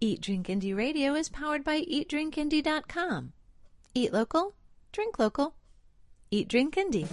Eat Drink Indie Radio is powered by EatDrinkIndie.com. Eat local, drink local. Eat Drink Indie.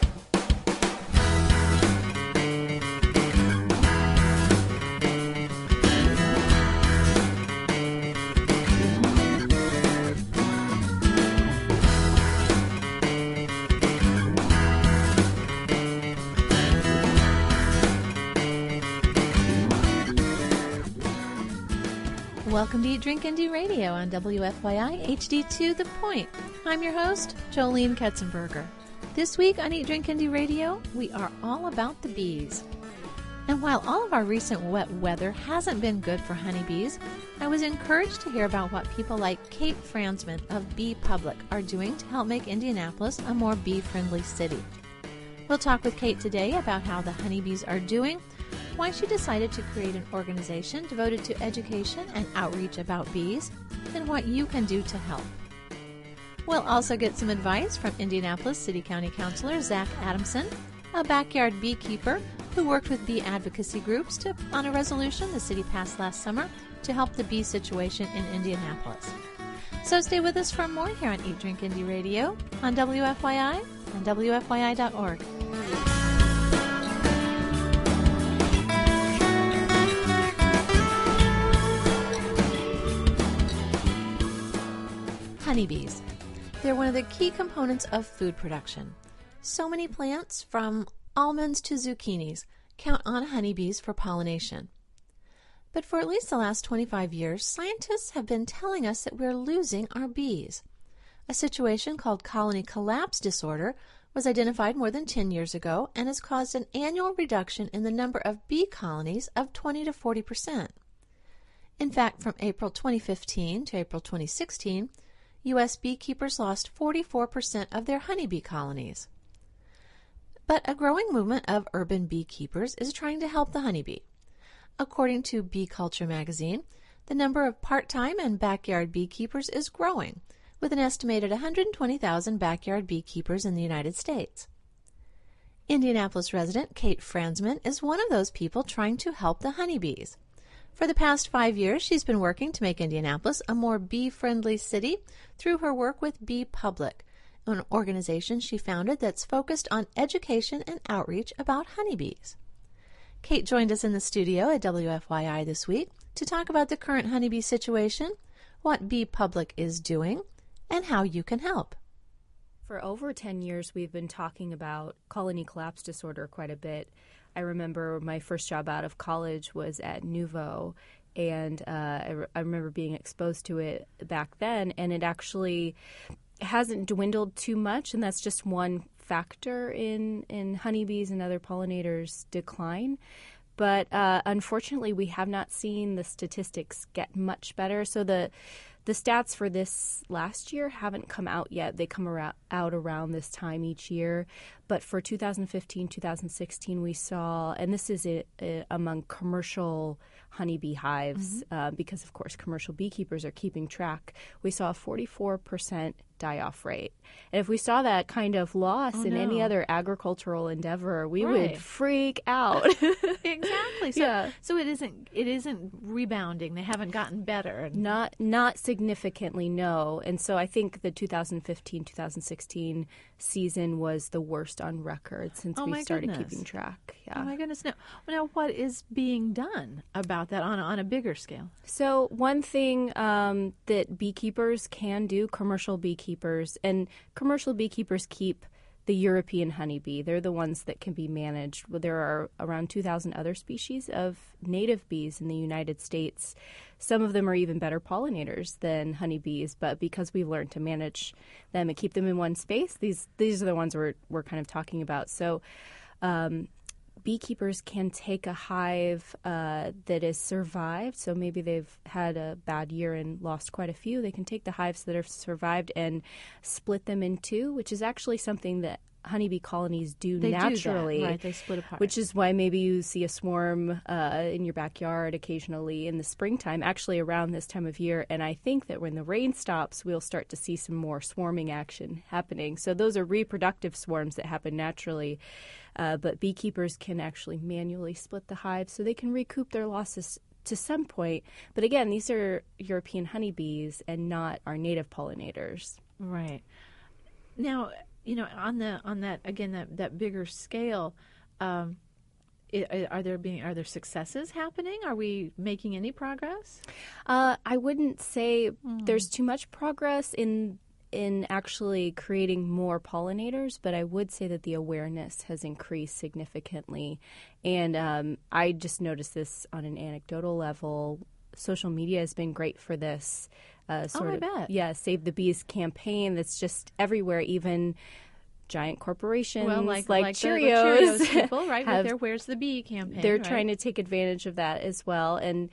Welcome to Eat Drink Indie Radio on WFYI HD2 The Point. I'm your host, Jolene Ketzenberger. This week on Eat Drink Indie Radio, we are all about the bees. And while all of our recent wet weather hasn't been good for honeybees, I was encouraged to hear about what people like Kate Franzman of Bee Public are doing to help make Indianapolis a more bee-friendly city. We'll talk with Kate today about how the honeybees are doing, why she decided to create an organization devoted to education and outreach about bees, and what you can do to help. We'll also get some advice from Indianapolis City County Councilor Zach Adamson, a backyard beekeeper who worked with bee advocacy groups on a resolution the city passed last summer to help the bee situation in Indianapolis. So stay with us for more here on Eat Drink Indie Radio on WFYI and WFYI.org. Honeybees. They're one of the key components of food production. So many plants, from almonds to zucchinis, count on honeybees for pollination. But for at least the last 25 years, scientists have been telling us that we're losing our bees. A situation called colony collapse disorder was identified more than 10 years ago and has caused an annual reduction in the number of bee colonies of 20 to 40%. In fact, from April 2015 to April 2016, U.S. beekeepers lost 44% of their honeybee colonies. But a growing movement of urban beekeepers is trying to help the honeybee. According to Bee Culture magazine, the number of part-time and backyard beekeepers is growing, with an estimated 120,000 backyard beekeepers in the United States. Indianapolis resident Kate Franzman is one of those people trying to help the honeybees. For the past 5 years, she's been working to make Indianapolis a more bee-friendly city through her work with Bee Public, an organization she founded that's focused on education and outreach about honeybees. Kate joined us in the studio at WFYI this week to talk about the current honeybee situation, what Bee Public is doing, and how you can help. For over 10 years, we've been talking about colony collapse disorder quite a bit. I remember my first job out of college was at Nuvo, and I remember being exposed to it back then, and it actually hasn't dwindled too much, and that's just one factor in honeybees and other pollinators' decline. But unfortunately, we have not seen the statistics get much better. So the stats for this last year haven't come out yet. They come out around this time each year. But for 2015, 2016, we saw, and this is among commercial honeybee hives, because, of course, commercial beekeepers are keeping track, we saw a 44% die-off rate. And if we saw that kind of loss in any other agricultural endeavor, we would freak out. Exactly. So it isn't rebounding. They haven't gotten better. Not significantly, no. And so I think the 2015-2016 season was the worst on record since we started keeping track. Yeah. Oh my goodness! Now, what is being done about that on a bigger scale? So one thing that beekeepers can do, commercial beekeepers keep the European honeybee. They're the ones that can be managed. There are around 2,000 other species of native bees in the United States. Some of them are even better pollinators than honeybees, but because we've learned to manage them and keep them in one space, these are the ones we're kind of talking about. So beekeepers can take a hive that has survived, so maybe they've had a bad year and lost quite a few. They can take the hives that have survived and split them in two, which is actually something that honeybee colonies do naturally. Do that. Right, they split apart. Which is why maybe you see a swarm in your backyard occasionally in the springtime, actually around this time of year. And I think that when the rain stops, we'll start to see some more swarming action happening. So those are reproductive swarms that happen naturally. But beekeepers can actually manually split the hive so they can recoup their losses to some point. But again, these are European honeybees and not our native pollinators. Right. Now, on that again, that bigger scale, are there successes happening? Are we making any progress? I wouldn't say there's too much progress in actually creating more pollinators, but I would say that the awareness has increased significantly. And I just noticed this on an anecdotal level. Social media has been great for this. I bet. Save the Bees campaign that's just everywhere, even giant corporations like The Cheerios, Cheerios people, right, with their Where's the Bee campaign. They're right? trying to take advantage of that as well. And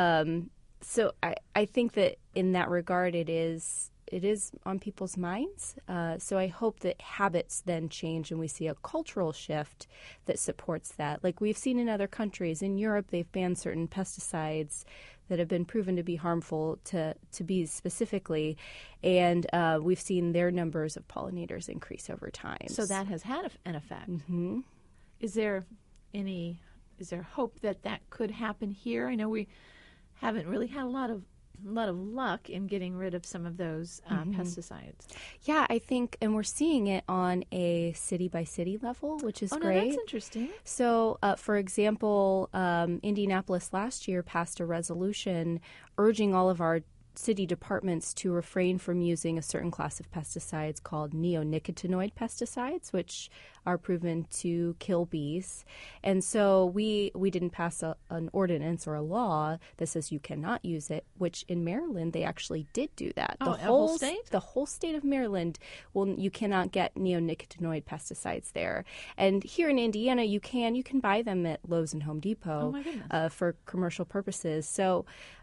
so I think that in that regard, it is on people's minds. So I hope that habits then change and we see a cultural shift that supports that. Like we've seen in other countries. In Europe, they've banned certain pesticides that have been proven to be harmful to bees specifically. And we've seen their numbers of pollinators increase over time. So that has had an effect. Mm-hmm. Is there hope that could happen here? I know we haven't really had a lot of luck in getting rid of some of those pesticides. Yeah, I think, and we're seeing it on a city-by-city level, which is great. No, that's interesting. So, for example, Indianapolis last year passed a resolution urging all of our city departments to refrain from using a certain class of pesticides called neonicotinoid pesticides, which are proven to kill bees. And so we didn't pass an ordinance or a law that says you cannot use it, which in Maryland they actually did do that. The whole state? The whole state of Maryland, you cannot get neonicotinoid pesticides there. And here in Indiana, you can buy them at Lowe's and Home Depot. Oh my goodness. For commercial purposes. So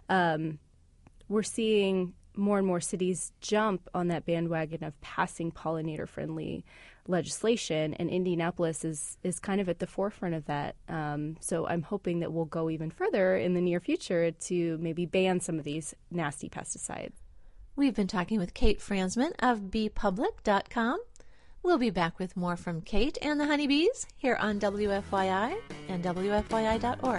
we're seeing more and more cities jump on that bandwagon of passing pollinator-friendly legislation, and Indianapolis is kind of at the forefront of that. So I'm hoping that we'll go even further in the near future to maybe ban some of these nasty pesticides. We've been talking with Kate Fransman of beepublic.com. We'll be back with more from Kate and the honeybees here on WFYI and WFYI.org.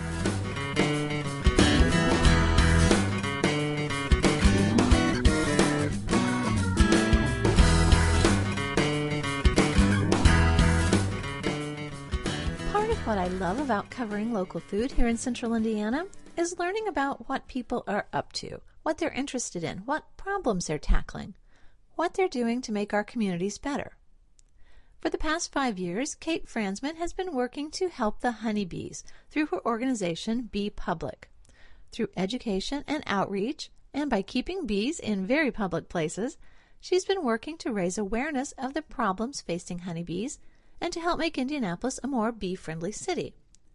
What I love about covering local food here in Central Indiana is learning about what people are up to, what they're interested in, what problems they're tackling, what they're doing to make our communities better. For the past 5 years, Kate Fransman has been working to help the honeybees through her organization Bee Public. Through education and outreach, and by keeping bees in very public places, she's been working to raise awareness of the problems facing honeybees and to help make Indianapolis a more bee-friendly city.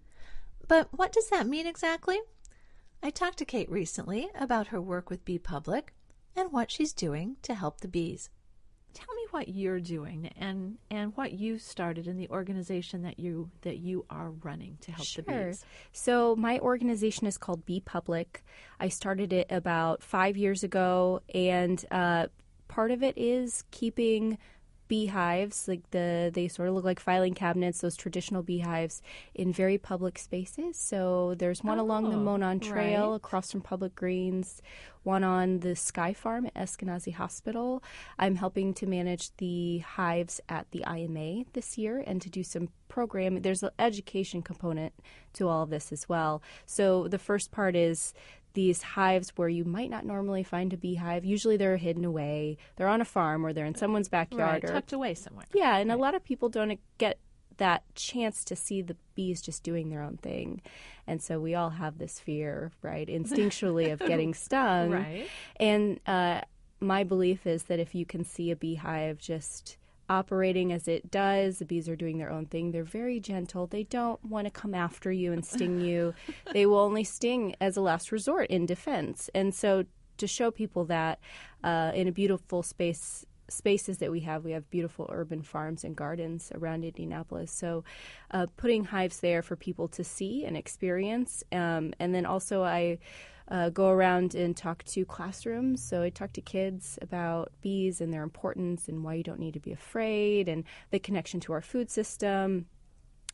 But what does that mean exactly? I talked to Kate recently about her work with Bee Public and what she's doing to help the bees. Tell me what you're doing and what you started in the organization that you are running to help the bees. So my organization is called Bee Public. I started it about 5 years ago, and part of it is keeping beehives, like they sort of look like filing cabinets, those traditional beehives, in very public spaces. So there's one along the Monon Trail across from Public Greens, one on the Sky Farm at Eskenazi Hospital. I'm helping to manage the hives at the IMA this year and to do some programming. There's an education component to all of this as well. So the first part is these hives where you might not normally find a beehive. Usually they're hidden away. They're on a farm or they're in someone's backyard. Right, tucked away somewhere. Yeah, and a lot of people don't get that chance to see the bees just doing their own thing. And so we all have this fear, right, instinctually of getting stung. Right. And my belief is that if you can see a beehive just operating as it does, the bees are doing their own thing. They're very gentle. They don't want to come after you and sting you. They will only sting as a last resort in defense. And so to show people that in a beautiful spaces that we have beautiful urban farms and gardens around Indianapolis. So putting hives there for people to see and experience. And then also I go around and talk to classrooms. So I talk to kids about bees and their importance and why you don't need to be afraid and the connection to our food system.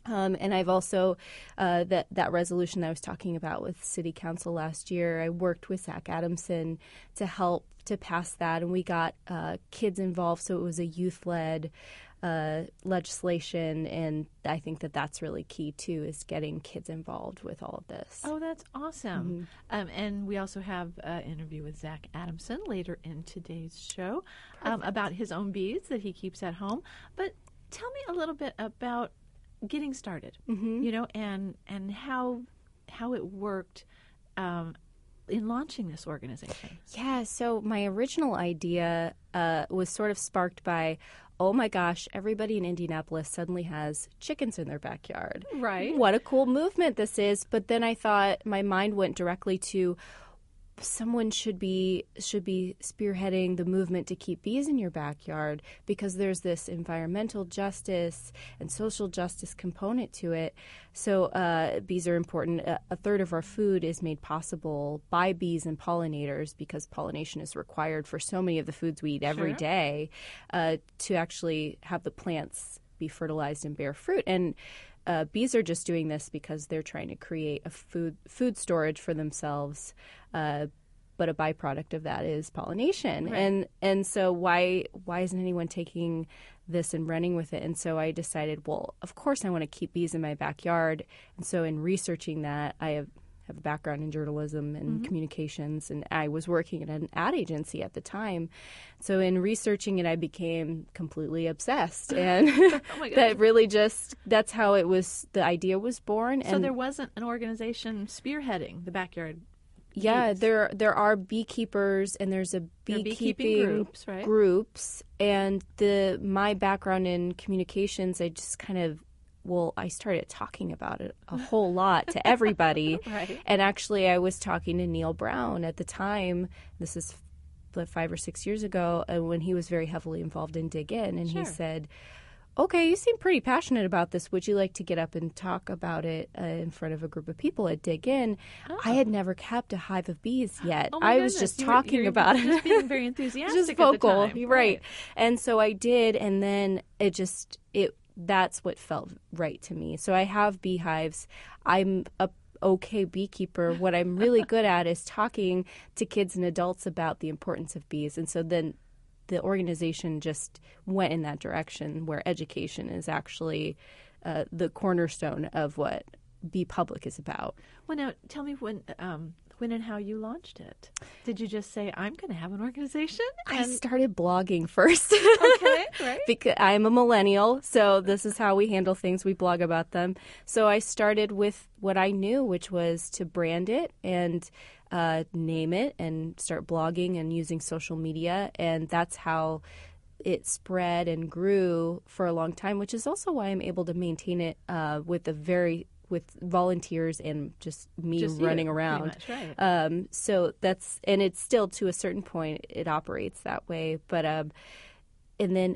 And I've also, that resolution that I was talking about with City Council last year, I worked with Zach Adamson to help to pass that, and we got kids involved, so it was a youth-led legislation, and I think that that's really key, too, is getting kids involved with all of this. Oh, that's awesome. And we also have an interview with Zach Adamson later in today's show about his own bees that he keeps at home. But tell me a little bit about getting started, and how it worked in launching this organization. Yeah, so my original idea was sort of sparked by, oh my gosh, everybody in Indianapolis suddenly has chickens in their backyard. Right. What a cool movement this is. But then I thought, my mind went directly to, someone should be spearheading the movement to keep bees in your backyard, because there's this environmental justice and social justice component to it. So bees are important. A third of our food is made possible by bees and pollinators, because pollination is required for so many of the foods we eat every day to actually have the plants be fertilized and bear fruit. And bees are just doing this because they're trying to create a food storage for themselves, but a byproduct of that is pollination. Right. And so why isn't anyone taking this and running with it? And so I decided, well, of course I want to keep bees in my backyard. And so in researching that, I have a background in journalism and communications, and I was working at an ad agency at the time. So in researching it, I became completely obsessed, and that really that's how it was. The idea was born. So there wasn't an organization spearheading the backyard. Yeah, there are beekeepers, and there's a beekeeping groups, right? Groups, and my background in communications, I just kind of. Well, I started talking about it a whole lot to everybody. Right. And actually, I was talking to Neil Brown at the time. This is 5 or 6 years ago, when he was very heavily involved in Dig In. And he said, okay, you seem pretty passionate about this. Would you like to get up and talk about it in front of a group of people at Dig In? Oh. I had never kept a hive of bees yet. I was just talking about it. Just being very enthusiastic just vocal. At the time. Right. And so I did, and then that's what felt right to me. So I have beehives. I'm a okay beekeeper. What I'm really good at is talking to kids and adults about the importance of bees. And so then the organization just went in that direction, where education is actually the cornerstone of what Bee Public is about. Well, now tell me when and how you launched it. Did you just say, I'm going to have an organization? I started blogging first. Okay, right. Because I'm a millennial, so this is how we handle things. We blog about them. So I started with what I knew, which was to brand it and name it and start blogging and using social media. And that's how it spread and grew for a long time, which is also why I'm able to maintain it with volunteers and just me running around. Much, right. So and it's still, to a certain point, it operates that way. But and then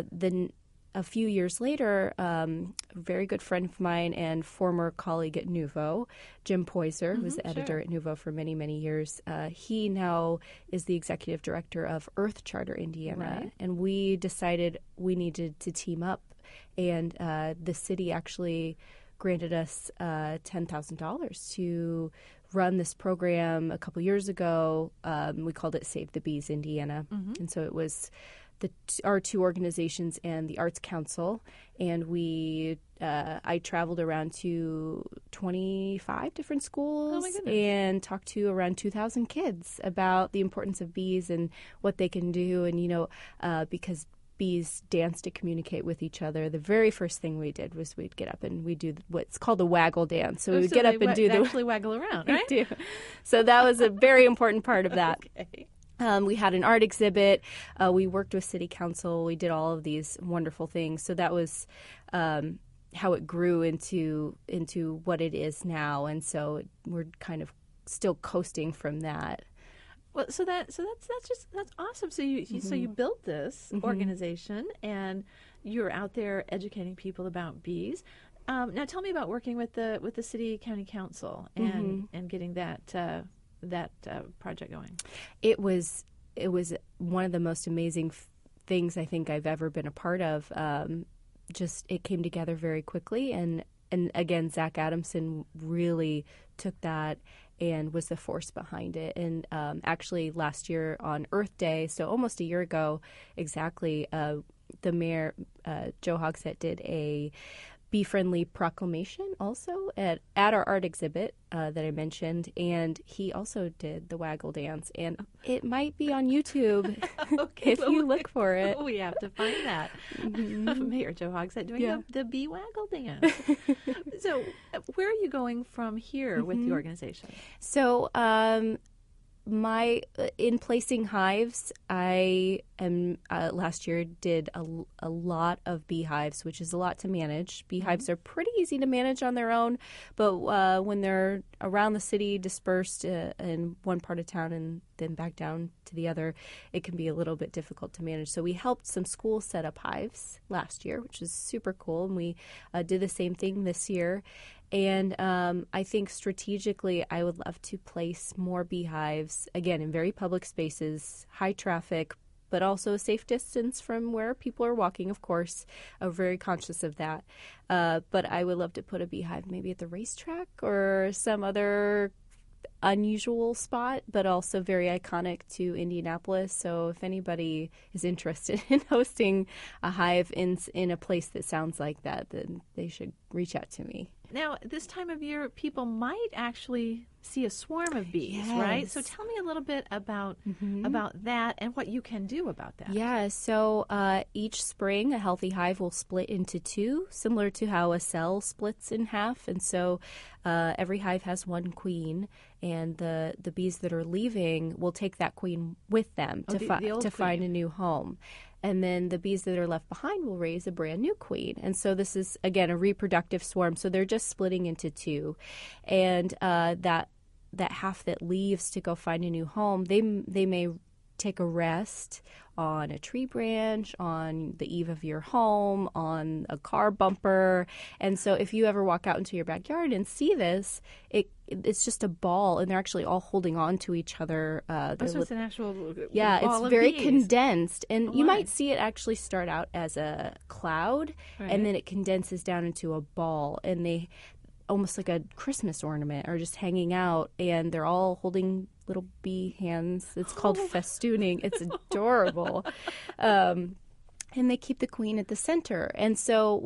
a few years later, a very good friend of mine and former colleague at Nuvo, Jim Poyser, who was the editor at Nuvo for many, many years, he now is the executive director of Earth Charter Indiana. Right. And we decided we needed to team up. And the city actually granted us $10,000 to run this program a couple years ago. We called it Save the Bees Indiana. And so it was our two organizations and the Arts Council. And I traveled around to 25 different schools and talked to around 2,000 kids about the importance of bees and what they can do. And, because bees dance to communicate with each other, the very first thing we did was we'd get up and we'd do what's called the waggle dance. So we would get up and do actually waggle around, right? do. So that was a very important part of that. Okay. We had an art exhibit. We worked with City Council. We did all of these wonderful things. So that was how it grew into what it is now. And so we're kind of still coasting from that. Well, so that's awesome. So you built this organization, and you're out there educating people about bees. Now, tell me about working with the city county council and getting that project going. It was one of the most amazing things I think I've ever been a part of. It came together very quickly, and And again, Zach Adamson really took that and was the force behind it. And actually last year on Earth Day, so almost a year ago exactly, the mayor, Joe Hogsett, did a bee-friendly proclamation also at our art exhibit that I mentioned, and he also did the waggle dance, and it might be on YouTube if you look for it. We have to find that. Mayor Joe Hogsett doing the bee waggle dance. So where are you going from here with the organization? So in placing hives, I am last year did a lot of beehives, which is a lot to manage. Beehives are pretty easy to manage on their own, but when they're around the city, dispersed in one part of town and then back down to the other, it can be a little bit difficult to manage. So we helped some schools set up hives last year, which is super cool, and we did the same thing this year. And I think strategically, I would love to place more beehives, again, in very public spaces, high traffic, but also a safe distance from where people are walking, of course. I'm very conscious of that. But I would love to put a beehive maybe at the racetrack or some other unusual spot, but also very iconic to Indianapolis. So if anybody is interested in hosting a hive in a place that sounds like that, then they should reach out to me. Now, this time of year, people might actually see a swarm of bees, right? So tell me a little bit about that and what you can do about that. Yeah, so each spring, a healthy hive will split into two, similar to how a cell splits in half. And so every hive has one queen, and the bees that are leaving will take that queen with them to find a new home. And then the bees that are left behind will raise a brand new queen. And so this is, again, a reproductive swarm. So they're just splitting into two. And that half that leaves to go find a new home, they may take a rest on a tree branch, on the eave of your home, on a car bumper. And so if you ever walk out into your backyard and see this, it's just a ball, and they're actually all holding on to each other. So it's an actual ball it's of very bees. Condensed. And you might see it actually start out as a cloud, and then it condenses down into a ball, and they almost like a Christmas ornament are just hanging out, and they're all holding little bee hands. It's called festooning. It's adorable. And they keep the queen at the center. And so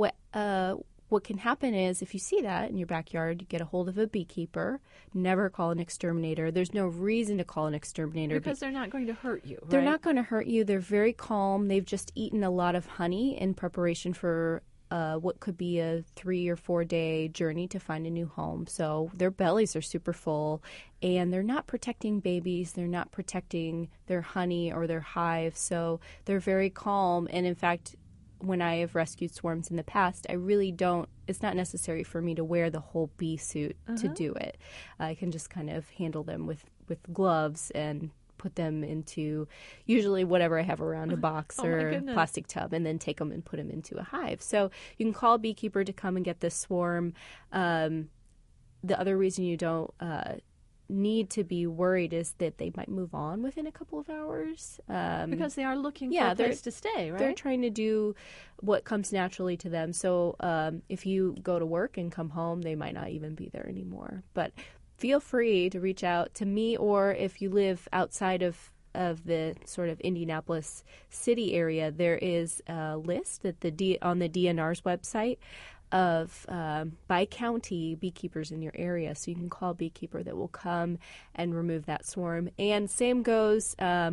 what can happen is if you see that in your backyard, you get a hold of a beekeeper. Never call an exterminator. There's no reason to call an exterminator. Because they're not going to hurt you, right? They're not going to hurt you. They're very calm. They've just eaten a lot of honey in preparation for what could be a 3 or 4 day journey to find a new home. So their bellies are super full, and they're not protecting babies. They're not protecting their honey or their hive. So they're very calm. And in fact, when I have rescued swarms in the past, it's not necessary for me to wear the whole bee suit to do it. I can just kind of handle them with gloves and put them into usually whatever I have around, a box or a plastic tub, and then take them and put them into a hive. So you can call a beekeeper to come and get this swarm. The other reason you don't need to be worried is that they might move on within a couple of hours. Because they are looking for a place to stay, right? They're trying to do what comes naturally to them. So if you go to work and come home, they might not even be there anymore. But feel free to reach out to me, or if you live outside of the sort of Indianapolis city area, there is a list at on the DNR's website of by county beekeepers in your area. So you can call a beekeeper that will come and remove that swarm. And same goes,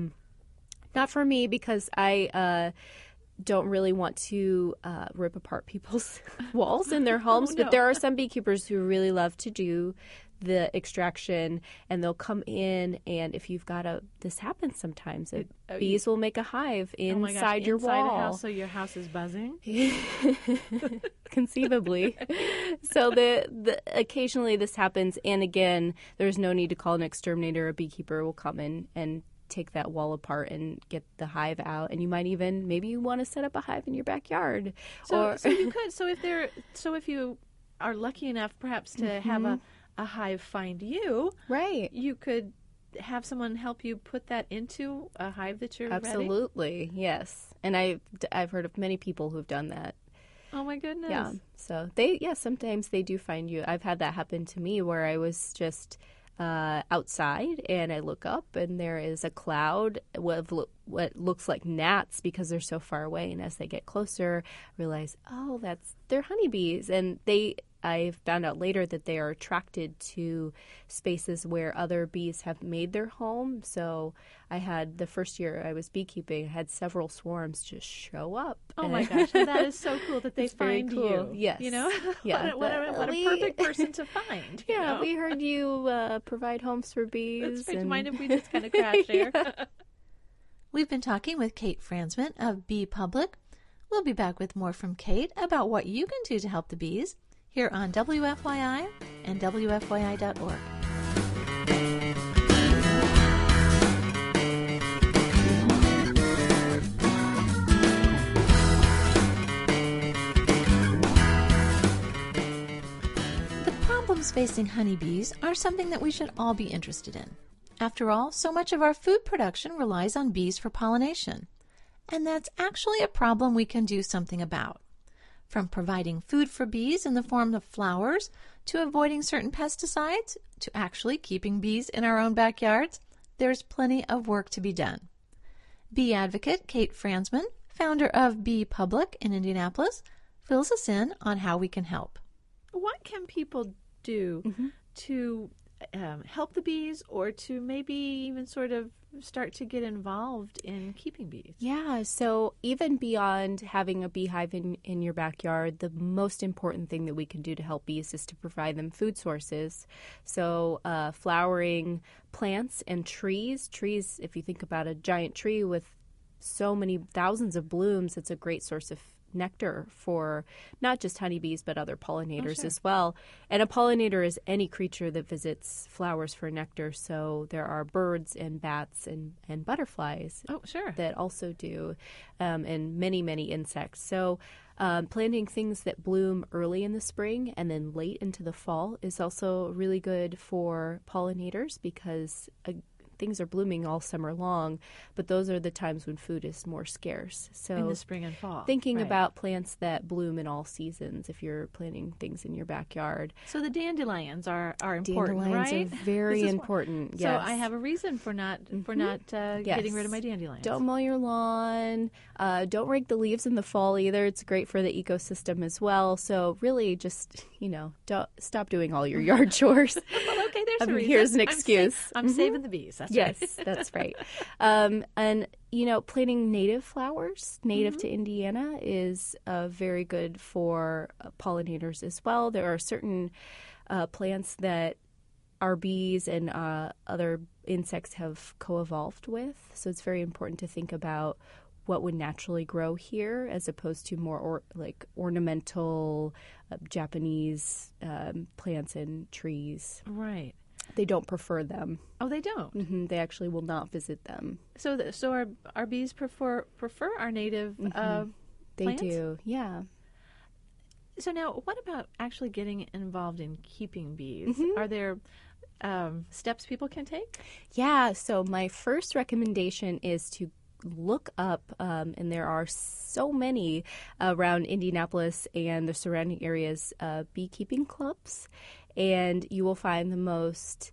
not for me, because I don't really want to rip apart people's walls in their homes, but there are some beekeepers who really love to do the extraction, and they'll come in, and if you've got this happens sometimes, bees will make a hive inside your wall. Inside a house, so your house is buzzing? Conceivably. So occasionally this happens, and again, there's no need to call an exterminator. A beekeeper will come in and take that wall apart and get the hive out, and you might even, maybe you want to set up a hive in your backyard. So you could. So if you are lucky enough, perhaps to have a hive find you, right? You could have someone help you put that into a hive that you're Absolutely, ready? Yes. And I've heard of many people who've done that. Oh my goodness. Yeah. So sometimes they do find you. I've had that happen to me where I was just outside and I look up and there is a cloud with what looks like gnats because they're so far away. And as they get closer, I realize, oh, they're honeybees. And I found out later that they are attracted to spaces where other bees have made their home. So I had the first year I was beekeeping, I had several swarms just show up. Oh my gosh, and that is so cool that they find cool. you. Yes. You know, Yeah. what a perfect person to find. You know? We heard you provide homes for bees. That's right. Do you mind if we just kind of crash here? We've been talking with Kate Franzman of Bee Public. We'll be back with more from Kate about what you can do to help the bees here on WFYI and WFYI.org. The problems facing honeybees are something that we should all be interested in. After all, so much of our food production relies on bees for pollination. And that's actually a problem we can do something about. From providing food for bees in the form of flowers, to avoiding certain pesticides, to actually keeping bees in our own backyards, there's plenty of work to be done. Bee advocate Kate Franzman, founder of Bee Public in Indianapolis, fills us in on how we can help. What can people do to help the bees, or to maybe even sort of start to get involved in keeping bees? Yeah, so even beyond having a beehive in your backyard, the most important thing that we can do to help bees is to provide them food sources. So flowering plants and trees. Trees, if you think about a giant tree with so many thousands of blooms, it's a great source of nectar for not just honeybees but other pollinators as well. And a pollinator is any creature that visits flowers for nectar. So there are birds and bats and butterflies that also do, and many, many insects. So planting things that bloom early in the spring and then late into the fall is also really good for pollinators because things are blooming all summer long, but those are the times when food is more scarce. So in the spring and fall. Thinking about plants that bloom in all seasons if you're planting things in your backyard. So the dandelions are important, dandelions right? Are very important. Yes. So I have a reason for not getting rid of my dandelions. Don't mow your lawn. Don't rake the leaves in the fall either. It's great for the ecosystem as well. So really just, don't stop doing all your yard chores. Well, okay, there's a reason. Here's an excuse. I'm saving the bees. That's yes, right. That's right. And, planting native flowers, native to Indiana, is very good for pollinators as well. There are certain plants that our bees and other insects have co-evolved with. So it's very important to think about what would naturally grow here as opposed to more ornamental Japanese plants and trees. Right. They don't prefer them. Oh, they don't? Mm-hmm. They actually will not visit them. So our bees prefer our native plants? They do, yeah. So now, what about actually getting involved in keeping bees? Are there steps people can take? Yeah, so my first recommendation is to look up, and there are so many around Indianapolis and the surrounding areas, beekeeping clubs. And you will find the most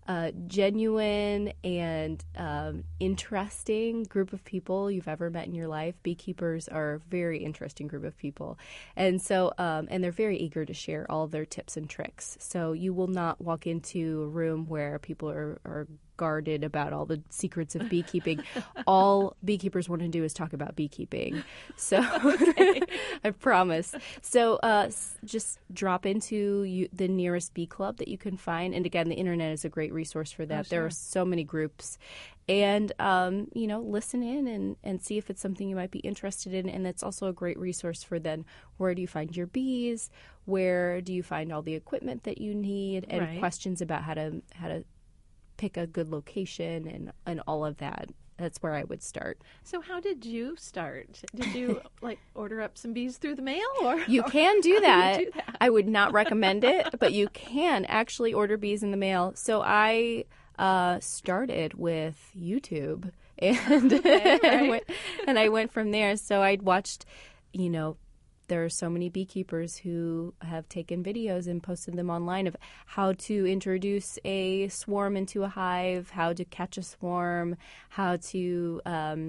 genuine and interesting group of people you've ever met in your life. Beekeepers are a very interesting group of people. And so, and they're very eager to share all of their tips and tricks. So you will not walk into a room where people are guarded about all the secrets of beekeeping. All beekeepers want to do is talk about beekeeping. So I promise. So just drop into the nearest bee club that you can find. And again, the internet is a great resource for that. There are so many groups. And, listen in and see if it's something you might be interested in. And it's also a great resource for then where do you find your bees? Where do you find all the equipment that you need? And questions about how to pick a good location and all of that. That's where I would start. So how did you start? Did you order up some bees through the mail? Or you can do that. Do you do that? I would not recommend it, but you can actually order bees in the mail. So I started with YouTube and I went from there. So I'd watched, there are so many beekeepers who have taken videos and posted them online of how to introduce a swarm into a hive, how to catch a swarm, how to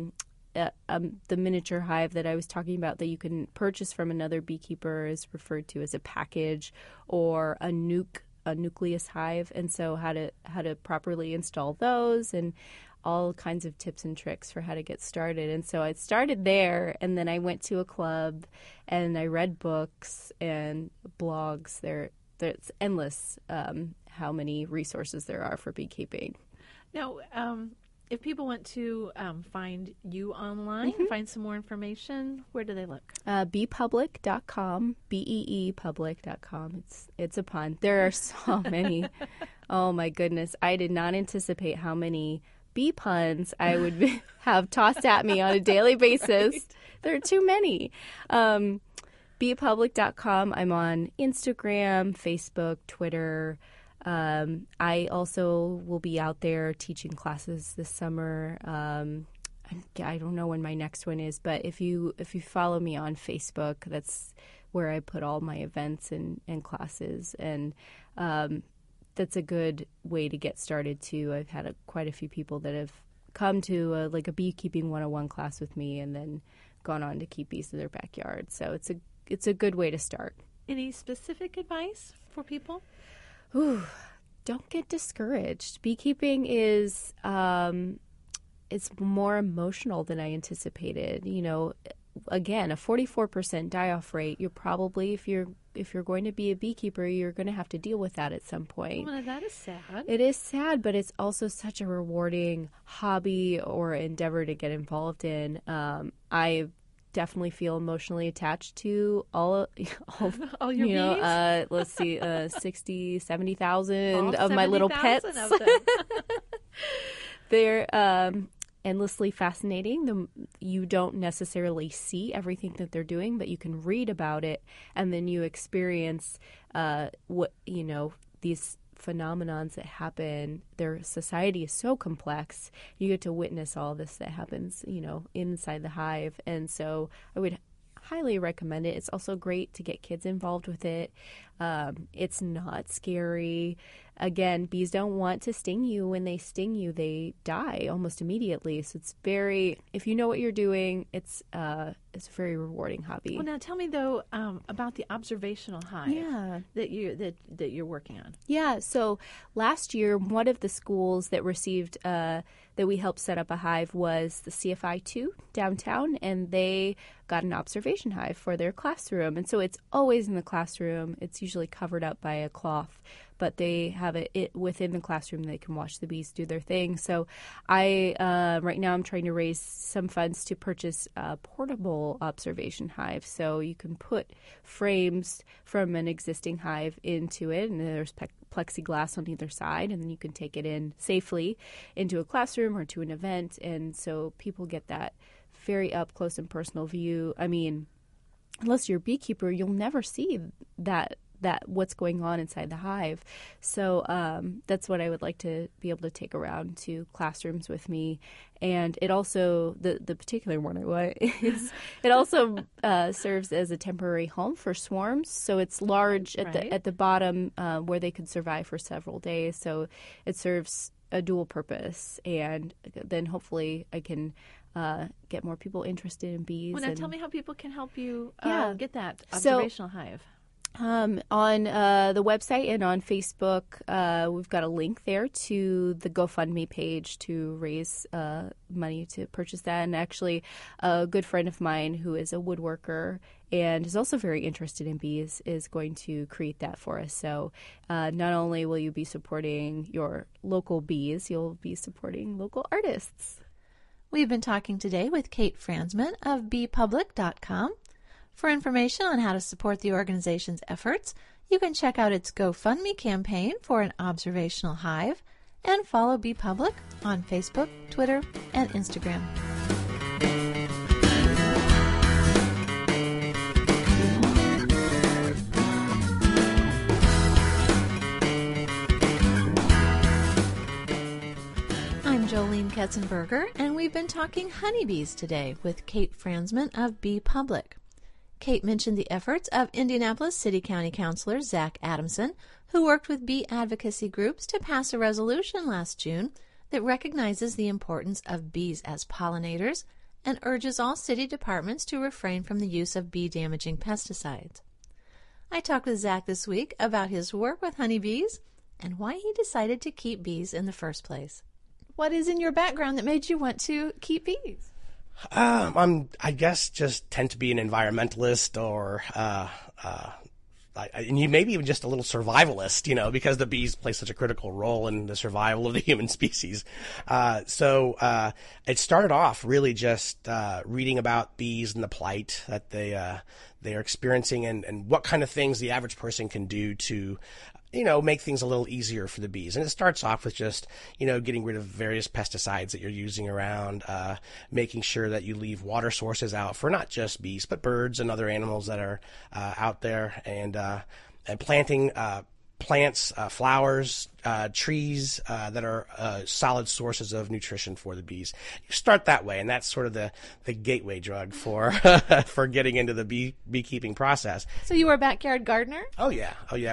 the miniature hive that I was talking about that you can purchase from another beekeeper is referred to as a package, or a nucleus hive, and so how to properly install those, and all kinds of tips and tricks for how to get started. And so I started there, and then I went to a club, and I read books and blogs. There's endless how many resources there are for beekeeping. Now, if people want to find you online, find some more information, where do they look? Beepublic.com, beepublic.com. It's a pun. There are so many. Oh, my goodness. I did not anticipate how many bee puns I would have tossed at me on a daily basis. Right. There are too many. Beepublic.com. I'm on Instagram, Facebook, Twitter. I also will be out there teaching classes this summer. I don't know when my next one is, but if you follow me on Facebook, that's where I put all my events and classes, and that's a good way to get started too. I've had quite a few people that have come to a beekeeping 101 class with me, and then gone on to keep bees in their backyard. So it's a good way to start. Any specific advice for people? Ooh, don't get discouraged. Beekeeping is it's more emotional than I anticipated. You know, again, a 44% die-off rate. You're probably, if you're going to be a beekeeper, you're going to have to deal with that at some point. Well, that is sad. It is sad, but it's also such a rewarding hobby or endeavor to get involved in. I definitely feel emotionally attached to all your bees? Let's see, 60, 70,000 of my little pets. They're endlessly fascinating. You don't necessarily see everything that they're doing, but you can read about it, and then you experience these phenomenons that happen. Their society is so complex. You get to witness all this that happens, inside the hive. And so I would highly recommend it. It's also great to get kids involved with it. It's not scary. Again, bees don't want to sting you. When they sting you, they die almost immediately. So it's if you know what you're doing, it's a very rewarding hobby. Well, now tell me though about the observational hive that you're working on. Yeah. So last year, one of the schools that received that we helped set up a hive was the CFI 2 downtown, and they got an observation hive for their classroom. And so it's always in the classroom. It's usually covered up by a cloth, but they have it within the classroom. They can watch the bees do their thing. So right now I'm trying to raise some funds to purchase a portable observation hive. So you can put frames from an existing hive into it, and there's plexiglass on either side, and then you can take it in safely into a classroom or to an event. And so people get that very up close and personal view. I mean, unless you're a beekeeper, you'll never see that what's going on inside the hive. So that's what I would like to be able to take around to classrooms with me. And it also, the particular one I want is, it also serves as a temporary home for swarms. So it's large at the bottom where they could survive for several days. So it serves a dual purpose. And then hopefully I can get more people interested in bees. Well, now tell me how people can help you get that observational hive. On the website and on Facebook, we've got a link there to the GoFundMe page to raise money to purchase that. And actually, a good friend of mine who is a woodworker and is also very interested in bees is going to create that for us. So not only will you be supporting your local bees, you'll be supporting local artists. We've been talking today with Kate Fransman of beepublic.com. For information on how to support the organization's efforts, you can check out its GoFundMe campaign for an observational hive and follow Bee Public on Facebook, Twitter, and Instagram. I'm Jolene Ketzenberger, and we've been talking honeybees today with Kate Fransman of Bee Public. Kate mentioned the efforts of Indianapolis City County Councilor Zach Adamson, who worked with bee advocacy groups to pass a resolution last June that recognizes the importance of bees as pollinators and urges all city departments to refrain from the use of bee-damaging pesticides. I talked with Zach this week about his work with honeybees and why he decided to keep bees in the first place. What is in your background that made you want to keep bees? I guess just tend to be an environmentalist or and you maybe even just a little survivalist, because the bees play such a critical role in the survival of the human species. So it started off really just reading about bees and the plight that they are experiencing and what kind of things the average person can do to make things a little easier for the bees. And it starts off with just, getting rid of various pesticides that you're using around, making sure that you leave water sources out for not just bees, but birds and other animals that are out there, and planting plants, flowers, trees that are solid sources of nutrition for the bees. You start that way, and that's sort of the gateway drug for for getting into the beekeeping process. So you were a backyard gardener? Oh yeah.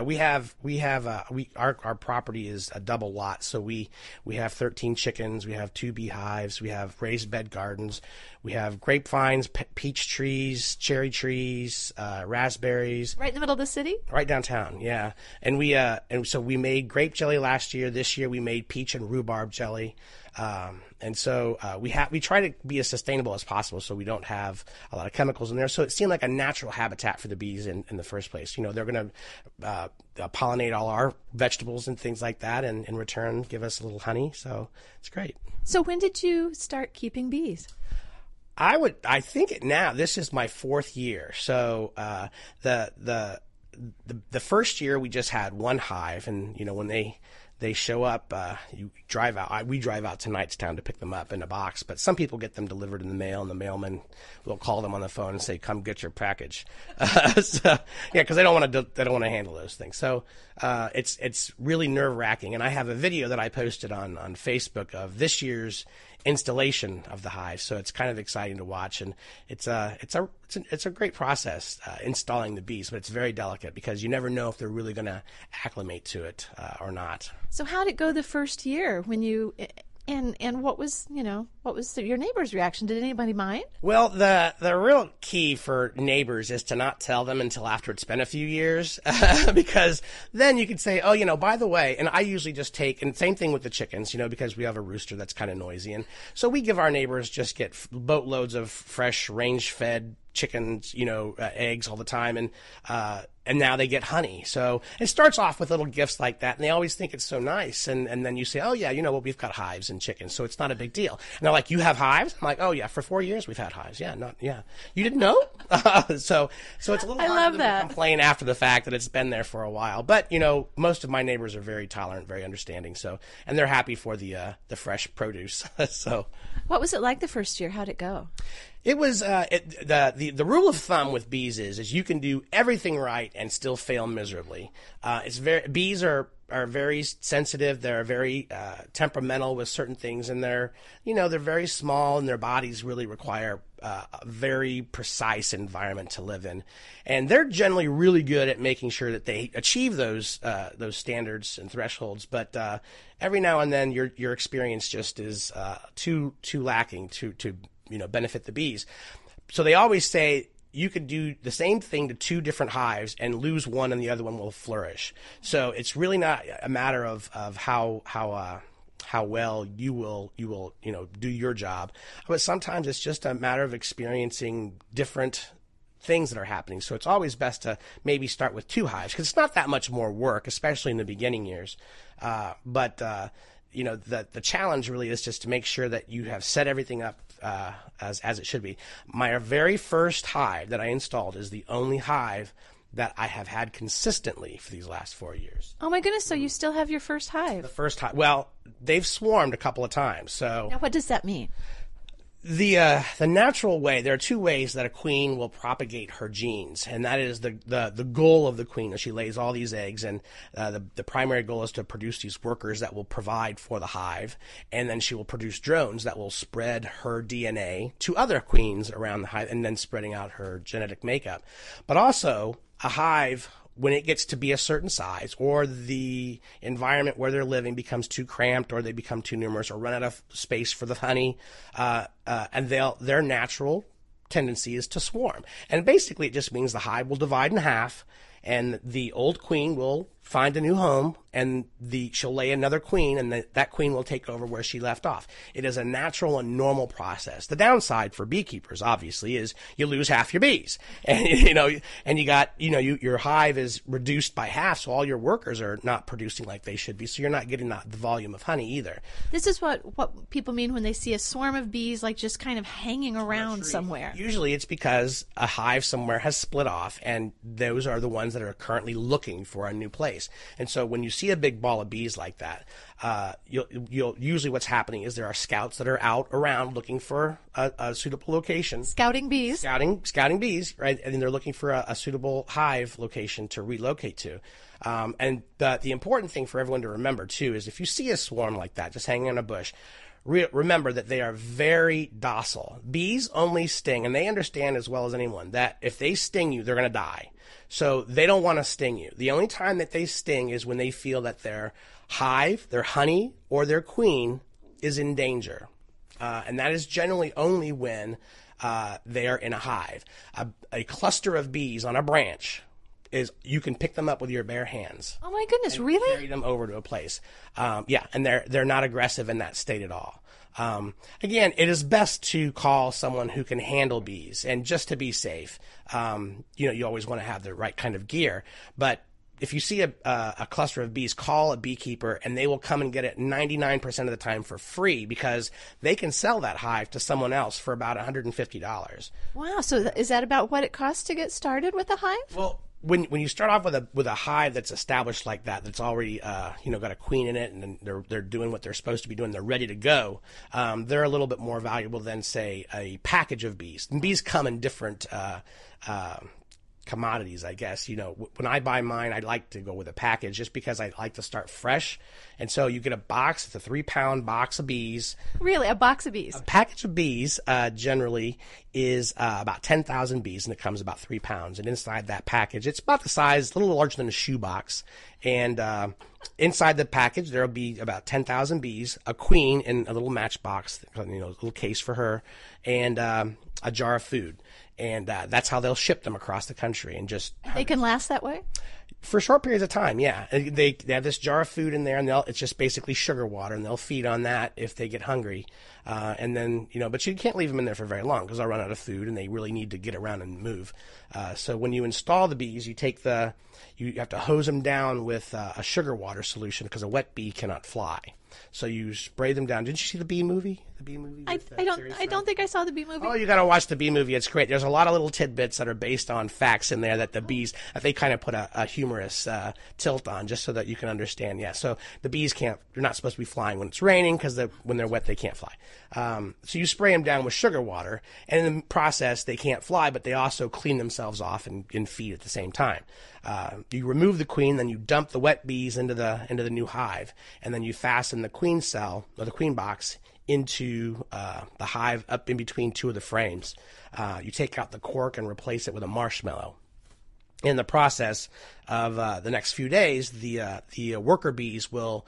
Our property is a double lot, so we have 13 chickens, we have 2 beehives, we have raised bed gardens, we have grapevines, peach trees, cherry trees, raspberries. Right in the middle of the city? Right downtown, yeah. And so we made grape jelly last year. This year we made peach and rhubarb jelly. And so we try to be as sustainable as possible, so we don't have a lot of chemicals in there. So it seemed like a natural habitat for the bees in the first place. They're going to pollinate all our vegetables and things like that, and in return give us a little honey. So it's great. So when did you start keeping bees? I think now this is my 4th year. So the first year we just had one hive, and when they show up, you drive out. We drive out to Knightstown to pick them up in a box, but some people get them delivered in the mail, and the mailman will call them on the phone and say, "Come get your package." Because they don't want to handle those things. So it's really nerve-wracking. And I have a video that I posted on Facebook of this year's installation of the hive, so it's kind of exciting to watch, and it's a great process installing the bees, but it's very delicate because you never know if they're really going to acclimate to it or not. So how did it go the first year when you and what was your neighbor's reaction? Did anybody mind? Well, the real key for neighbors is to not tell them until after it's been a few years, because then you could say, oh, by the way, and I usually just take, and same thing with the chickens, because we have a rooster that's kind of noisy, and so we give our neighbors get boatloads of fresh range-fed chickens, eggs all the time, and now they get honey. So it starts off with little gifts like that, and they always think it's so nice. And then you say, oh yeah, we've got hives and chickens, so it's not a big deal. And they're like, you have hives? I'm like, oh yeah, for 4 years we've had hives. Yeah, you didn't know? So it's a little hard to complain after the fact that it's been there for a while. But most of my neighbors are very tolerant, very understanding. So, and they're happy for the fresh produce. So, what was it like the first year? How'd it go? It was the rule of thumb with bees is you can do everything right and still fail miserably. Bees are very sensitive. They're very temperamental with certain things, and they're very small, and their bodies really require a very precise environment to live in. And they're generally really good at making sure that they achieve those standards and thresholds. But every now and then your experience just is too lacking to benefit the bees. So they always say you could do the same thing to 2 different hives and lose one and the other one will flourish. So it's really not a matter of how well you will do your job, but sometimes it's just a matter of experiencing different things that are happening. So it's always best to maybe start with 2 hives, because it's not that much more work, especially in the beginning years. But the challenge really is just to make sure that you have set everything up as it should be. My very first hive that I installed is the only hive that I have had consistently for these last 4 years. Oh my goodness, so you still have your first hive? The first hive. Well, they've swarmed a couple of times. So now what does that mean? The natural way, there are two ways that a queen will propagate her genes, and that is the goal of the queen. She lays all these eggs, and the primary goal is to produce these workers that will provide for the hive, and then she will produce drones that will spread her DNA to other queens around the hive, and then spreading out her genetic makeup. But also, a hive, when it gets to be a certain size, or the environment where they're living becomes too cramped, or they become too numerous, or run out of space for the honey, and their natural tendency is to swarm. And basically, it just means the hive will divide in half, and the old queen will find a new home, and she'll lay another queen, and that queen will take over where she left off. It is a natural and normal process. The downside for beekeepers, obviously, is you lose half your bees, and your hive is reduced by half, so all your workers are not producing like they should be. So you're not getting the volume of honey either. This is what people mean when they see a swarm of bees, like just kind of hanging around somewhere. Usually, it's because a hive somewhere has split off, and those are the ones that are currently looking for a new place. And so when you see a big ball of bees like that, you'll usually what's happening is there are scouts that are out around looking for a suitable location. Scouting bees. Scouting bees, right? And they're looking for a suitable hive location to relocate to. And the important thing for everyone to remember, too, is if you see a swarm like that just hanging in a bush, remember that they are very docile. Bees only sting, and they understand as well as anyone that if they sting you, they're going to die. So they don't want to sting you. The only time that they sting is when they feel that their hive, their honey, or their queen is in danger. And that is generally only when they are in a hive. A cluster of bees on a branch you can pick them up with your bare hands. Oh my goodness, really? Carry them over to a place. And they're not aggressive in that state at all. Again, it is best to call someone who can handle bees, and just to be safe, you always want to have the right kind of gear. But if you see a cluster of bees, call a beekeeper, and they will come and get it 99% of the time for free, because they can sell that hive to someone else for about $150. Wow! So is that about what it costs to get started with a hive? Well, when you start off with a hive that's established like that, that's already got a queen in it, and they're doing what they're supposed to be doing, they're ready to go. They're a little bit more valuable than, say, a package of bees. And bees come in different commodities, I guess. When I buy mine, I like to go with a package just because I like to start fresh. And so you get a box. It's a 3-pound box of bees. Really? A box of bees? A package of bees generally is about 10,000 bees, and it comes about 3 pounds. And inside that package, it's about the size, a little larger than a shoebox. And inside the package, there will be about 10,000 bees, a queen in a little matchbox, a little case for her, and a jar of food. And that's how they'll ship them across the country. And just they can last that way? For short periods of time, yeah. They have this jar of food in there, and it's just basically sugar water, and they'll feed on that if they get hungry. And then, but you can't leave them in there for very long because they'll run out of food, and they really need to get around and move. So when you install the bees, you have to hose them down with a sugar water solution, because a wet bee cannot fly. So you spray them down. Didn't you see the Bee Movie? The Bee Movie? I don't think I saw the Bee Movie. Oh, you got to watch the Bee Movie. It's great. There's a lot of little tidbits that are based on facts in there that the bees, they kind of put a humorous tilt on, just so that you can understand. Yeah. So the bees they're not supposed to be flying when it's raining, because when they're wet, they can't fly. So you spray them down with sugar water, and in the process, they can't fly, but they also clean themselves off and feed at the same time. You remove the queen, then you dump the wet bees into the new hive, and then you fasten the queen cell, or the queen box, into the hive up in between two of the frames. You take out the cork and replace it with a marshmallow. In the process of the next few days, the worker bees will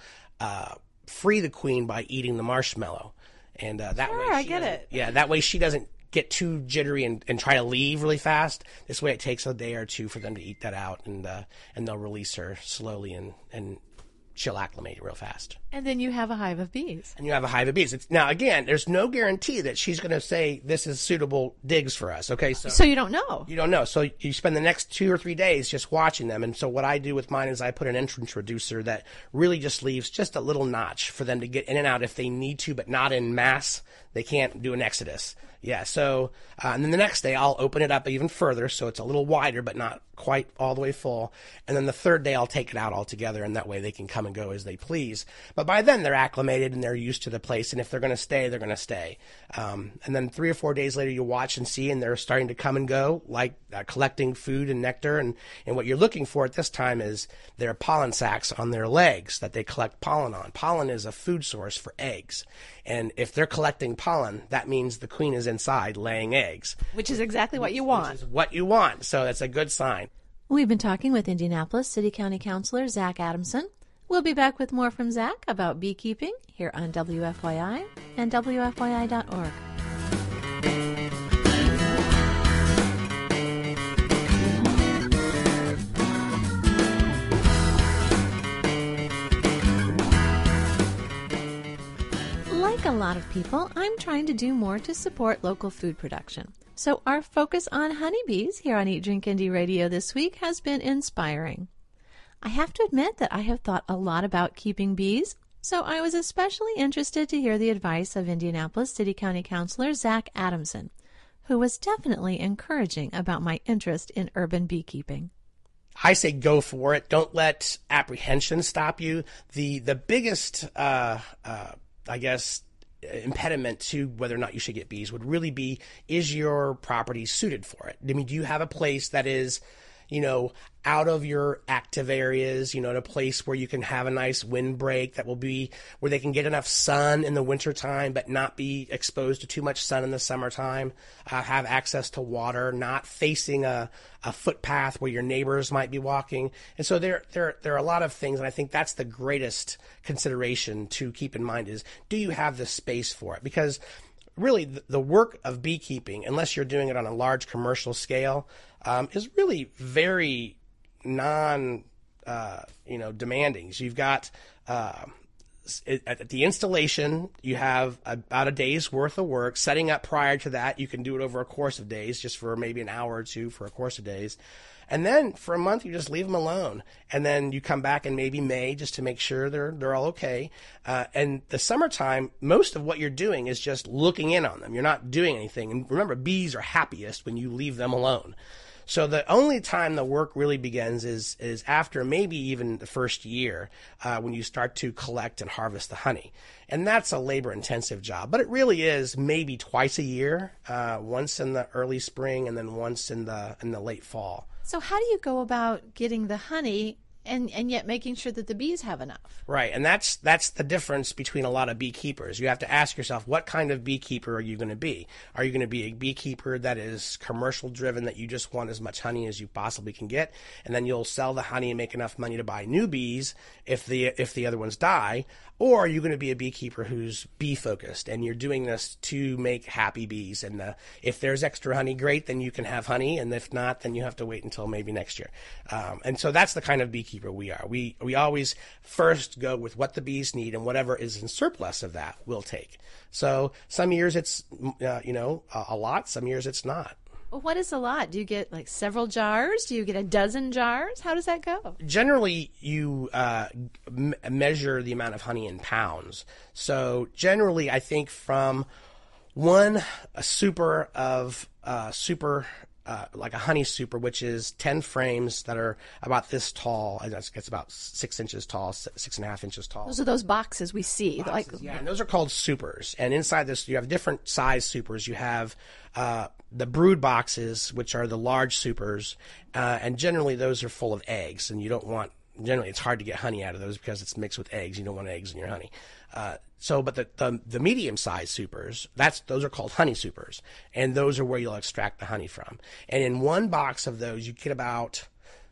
free the queen by eating the marshmallow, and that way I get it. Yeah, that way she doesn't get too jittery and try to leave really fast. This way, it takes a day or two for them to eat that out, and they'll release her slowly, and she'll acclimate real fast. And then you have a hive of bees. Now, again, there's no guarantee that she's going to say this is suitable digs for us. Okay, so you don't know. You don't know. So you spend the next 2 or 3 days just watching them. And so what I do with mine is I put an entrance reducer that really just leaves just a little notch for them to get in and out if they need to, but not in mass. They can't do an exodus. Yeah, so, and then the next day I'll open it up even further, so it's a little wider, but not quite all the way full. And then the third day I'll take it out altogether, and that way they can come come and go as they please. But by then they're acclimated and they're used to the place. And if they're going to stay, they're going to stay. And then 3 or 4 days later, you watch and see, and they're starting to come and go, like collecting food and nectar. And what you're looking for at this time is their pollen sacs on their legs that they collect pollen on. Pollen is a food source for eggs. And if they're collecting pollen, that means the queen is inside laying eggs. Which is exactly what you want. Which is what you want. So that's a good sign. We've been talking with Indianapolis City County Councilor Zach Adamson. We'll be back with more from Zach about beekeeping here on WFYI and WFYI.org. Like a lot of people, I'm trying to do more to support local food production. So our focus on honeybees here on Eat Drink Indie Radio this week has been inspiring. I have to admit that I have thought a lot about keeping bees, so I was especially interested to hear the advice of Indianapolis City County Councilor Zach Adamson, who was definitely encouraging about my interest in urban beekeeping. I say go for it. Don't let apprehension stop you. The biggest, I guess, impediment to whether or not you should get bees would really be, is your property suited for it? I mean, do you have a place that is, out of your active areas, in a place where you can have a nice windbreak that will be where they can get enough sun in the wintertime but not be exposed to too much sun in the summertime, have access to water, not facing a footpath where your neighbors might be walking. And so there are a lot of things, and I think that's the greatest consideration to keep in mind is, do you have the space for it? Because really the work of beekeeping, unless you're doing it on a large commercial scale, is really very demanding. So you've got at the installation, you have about a day's worth of work. Setting up prior to that, you can do it over a course of days, just for maybe an hour or two for a course of days. And then for a month, you just leave them alone. And then you come back in maybe May just to make sure they're all okay. And the summertime, most of what you're doing is just looking in on them. You're not doing anything. And remember, bees are happiest when you leave them alone. So the only time the work really begins is after maybe even the first year, when you start to collect and harvest the honey. And that's a labor-intensive job. But it really is maybe twice a year, once in the early spring and then once in the late fall. So how do you go about getting the honey and yet making sure that the bees have enough? Right, and that's the difference between a lot of beekeepers. You have to ask yourself, what kind of beekeeper are you going to be? Are you going to be a beekeeper that is commercial driven, that you just want as much honey as you possibly can get, and then you'll sell the honey and make enough money to buy new bees if the other ones die? Or are you going to be a beekeeper who's bee focused and you're doing this to make happy bees? And if there's extra honey, great, then you can have honey. And if not, then you have to wait until maybe next year. And so that's the kind of beekeeper we are. We always first go with what the bees need, and whatever is in surplus of that we'll take. So some years it's, a lot. Some years it's not. Well, what is a lot? Do you get like several jars? Do you get a dozen jars? How does that go? Generally, you measure the amount of honey in pounds. So generally, I think from a super of like a honey super, which is 10 frames that are about this tall. It's about 6 inches tall, 6.5 inches tall. Those are those boxes we see. Boxes, yeah, and those are called supers. And inside this, you have different size supers. You have the brood boxes, which are the large supers, and generally those are full of eggs, and you don't want. Generally, it's hard to get honey out of those because it's mixed with eggs. You don't want eggs in your honey. But the medium-sized supers, those are called honey supers, and those are where you'll extract the honey from. And in one box of those, you get about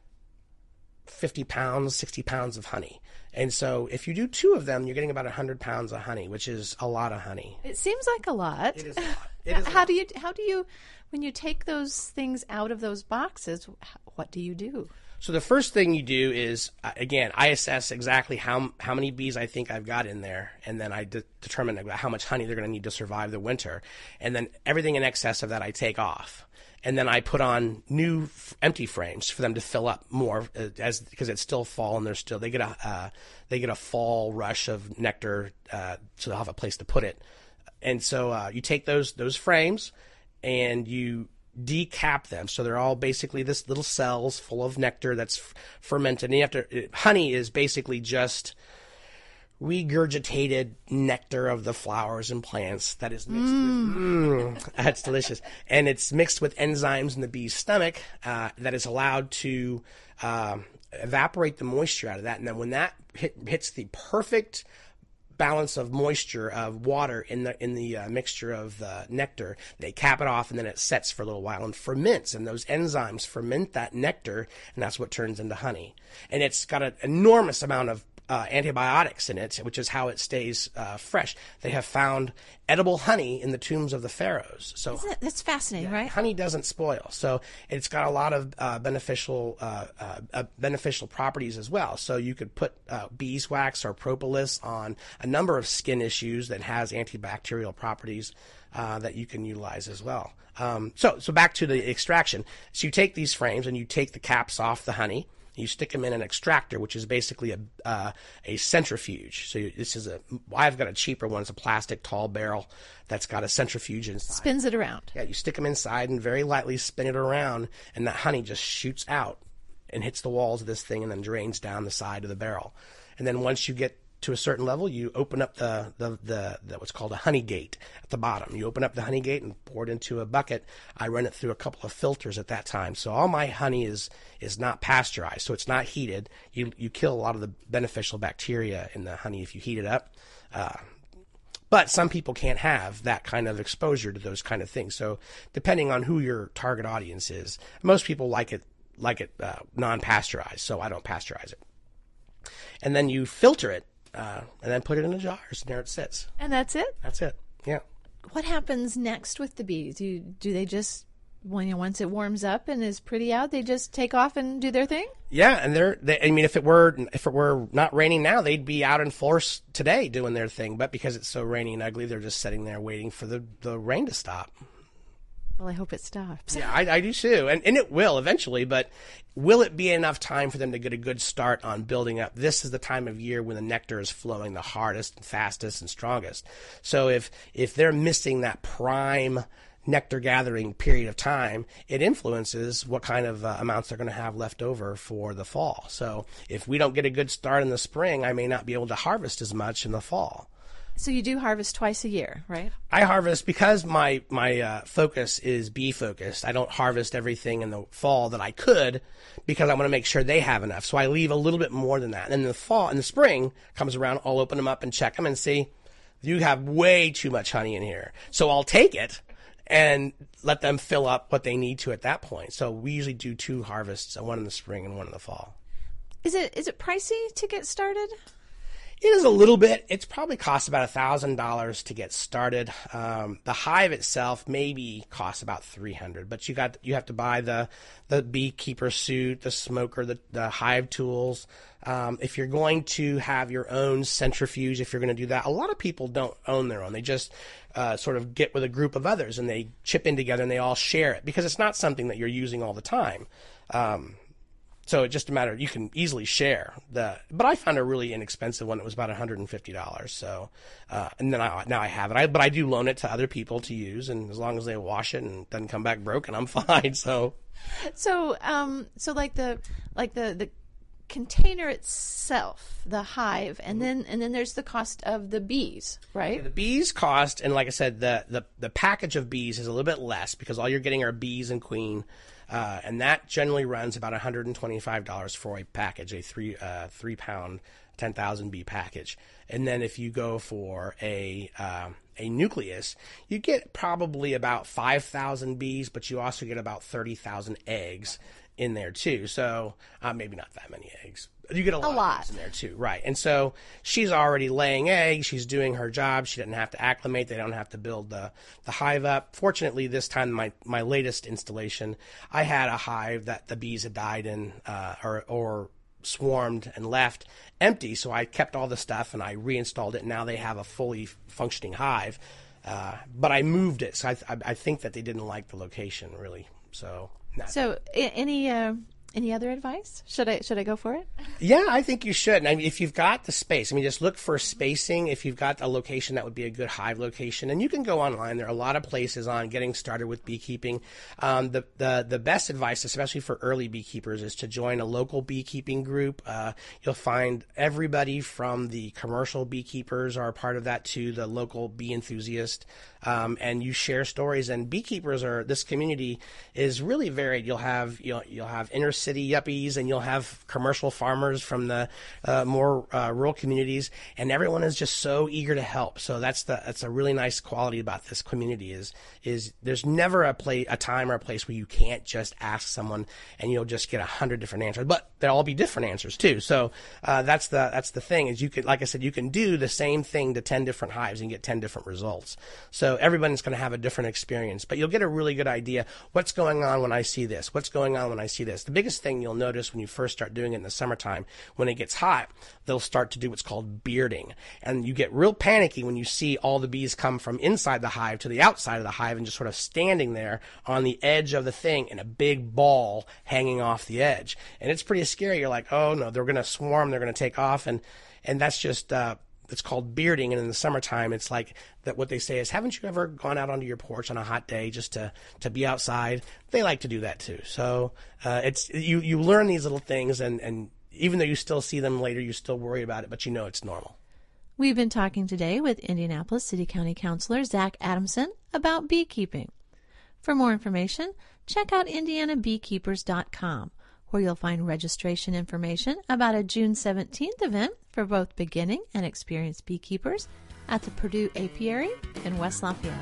50 pounds, 60 pounds of honey. And so if you do 2 of them, you're getting about 100 pounds of honey, which is a lot of honey. It seems like a lot. It is a lot. It is how do you, when you take those things out of those boxes, what do you do? So the first thing you do is, again, I assess exactly how many bees I think I've got in there, and then I determine how much honey they're going to need to survive the winter. And then everything in excess of that I take off. And then I put on new empty frames for them to fill up more, because it's still fall and they get a fall rush of nectar, so they'll have a place to put it. And so you take those frames and you decap them. So they're all basically this little cells full of nectar that's fermented. And you have to, honey is basically just regurgitated nectar of the flowers and plants that is mixed with, that's delicious. And it's mixed with enzymes in the bee's stomach that is allowed to evaporate the moisture out of that. And then when that hits the perfect balance of moisture of water in the mixture of the nectar, they cap it off, and then it sets for a little while and ferments, and those enzymes ferment that nectar, and that's what turns into honey. And it's got an enormous amount of antibiotics in it, which is how it stays fresh. They have found edible honey in the tombs of the pharaohs. So that's fascinating, right? Honey doesn't spoil, so it's got a lot of beneficial properties as well. So you could put beeswax or propolis on a number of skin issues that has antibacterial properties that you can utilize as well. So back to the extraction. So you take these frames and you take the caps off the honey. You stick them in an extractor, which is basically a centrifuge. So I've got a cheaper one. It's a plastic tall barrel that's got a centrifuge inside. Spins it around. Yeah, you stick them inside and very lightly spin it around, and that honey just shoots out and hits the walls of this thing and then drains down the side of the barrel. And then once you get to a certain level, you open up the what's called a honey gate at the bottom. You open up the honey gate and pour it into a bucket. I run it through a couple of filters at that time. So all my honey is not pasteurized, so it's not heated. You kill a lot of the beneficial bacteria in the honey if you heat it up. But some people can't have that kind of exposure to those kind of things. So depending on who your target audience is, most people like it non-pasteurized, so I don't pasteurize it. And then you filter it. And then put it in the jars, and there it sits. And that's it? That's it, yeah. What happens next with the bees? Do they just, once it warms up and is pretty out, they just take off and do their thing? Yeah, and I mean, if it were not raining now, they'd be out in force today doing their thing. But because it's so rainy and ugly, they're just sitting there waiting for the rain to stop. Well, I hope it stops. Yeah, I do too. And it will eventually, but will it be enough time for them to get a good start on building up? This is the time of year when the nectar is flowing the hardest and fastest and strongest. So if they're missing that prime nectar gathering period of time, it influences what kind of amounts they're going to have left over for the fall. So if we don't get a good start in the spring, I may not be able to harvest as much in the fall. So you do harvest twice a year, right? I harvest because my focus is bee focused. I don't harvest everything in the fall that I could because I want to make sure they have enough. So I leave a little bit more than that. And in the spring comes around, I'll open them up and check them and see you have way too much honey in here. So I'll take it and let them fill up what they need to at that point. So we usually do 2 harvests, one in the spring and one in the fall. Is it pricey to get started? It is a little bit. It's probably costs about $1,000 to get started. The hive itself maybe costs about $300, but you have to buy the beekeeper suit, the smoker, the hive tools. If you're going to have your own centrifuge, if you're going to do that, a lot of people don't own their own. They just sort of get with a group of others and they chip in together and they all share it because it's not something that you're using all the time. So it's just a matter, you can easily share but I found a really inexpensive one that was about $150. So, and then now I have it. But I do loan it to other people to use, and as long as they wash it and doesn't come back broken, I'm fine. So like the container itself, the hive, and then there's the cost of the bees, right? Yeah, the bees cost, and like I said, the package of bees is a little bit less because all you're getting are bees and queen. And that generally runs about $125 for a package, a 3-pound, 10,000 bee package. And then if you go for a nucleus, you get probably about 5,000 bees, but you also get about 30,000 eggs in there too. So maybe not that many eggs. You get a lot of eggs in there too, right? And so she's already laying eggs. She's doing her job. She doesn't have to acclimate. They don't have to build the hive up. Fortunately, this time my latest installation, I had a hive that the bees had died in or swarmed and left empty. So I kept all the stuff and I reinstalled it. And now they have a fully functioning hive. But I moved it, so I think that they didn't like the location really. So. So any Any other advice? Should I go for it? Yeah, I think you should. I mean, if you've got the space, just look for spacing. If you've got a location, that would be a good hive location. And you can go online. There are a lot of places on getting started with beekeeping. The best advice, especially for early beekeepers, is to join a local beekeeping group. You'll find everybody from the commercial beekeepers are a part of that to the local bee enthusiast. And you share stories. And beekeepers this community is really varied. You'll have inner city yuppies, and you'll have commercial farmers from the more rural communities, and everyone is just so eager to help. So that's a really nice quality about this community is there's never a time or a place where you can't just ask someone and you'll just get 100 different answers, but they'll all be different answers too. So that's the thing is you could, like I said, you can do the same thing to 10 different hives and get 10 different results. So everybody's going to have a different experience, but you'll get a really good idea what's going on when I see this. What's going on when I see this? The biggest thing you'll notice when you first start doing it in the summertime, when it gets hot, they'll start to do what's called bearding. And you get real panicky when you see all the bees come from inside the hive to the outside of the hive and just sort of standing there on the edge of the thing in a big ball hanging off the edge. And it's pretty scary. You're like, oh no, they're going to swarm, they're going to take off. And that's just, it's called bearding, and in the summertime, it's like that. What they say is, haven't you ever gone out onto your porch on a hot day just to be outside? They like to do that too. So it's you learn these little things, and even though you still see them later, you still worry about it, but it's normal. We've been talking today with Indianapolis City County Councilor Zach Adamson about beekeeping. For more information, check out IndianaBeekeepers.com, where you'll find registration information about a June 17th event for both beginning and experienced beekeepers at the Purdue Apiary in West Lafayette.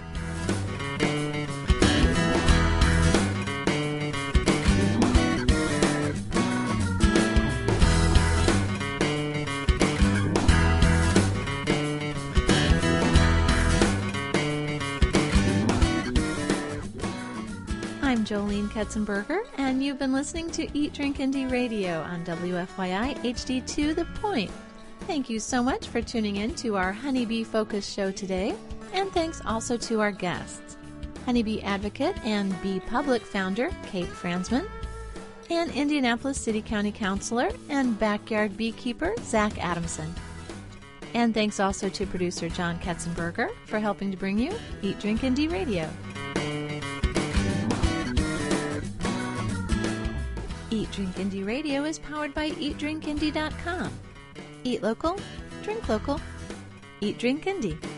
I'm Jolene Ketzenberger, and you've been listening to Eat, Drink, Indie Radio on WFYI HD2 The Point. Thank you so much for tuning in to our Honeybee Focus show today, and thanks also to our guests, Honeybee advocate and Bee Public founder Kate Franzman, and Indianapolis City County Councilor and backyard beekeeper Zach Adamson. And thanks also to producer John Ketzenberger for helping to bring you Eat, Drink, Indie Radio. Eat, Drink, Indie Radio is powered by EatDrinkIndie.com. Eat local, drink local. Eat, Drink, Indie.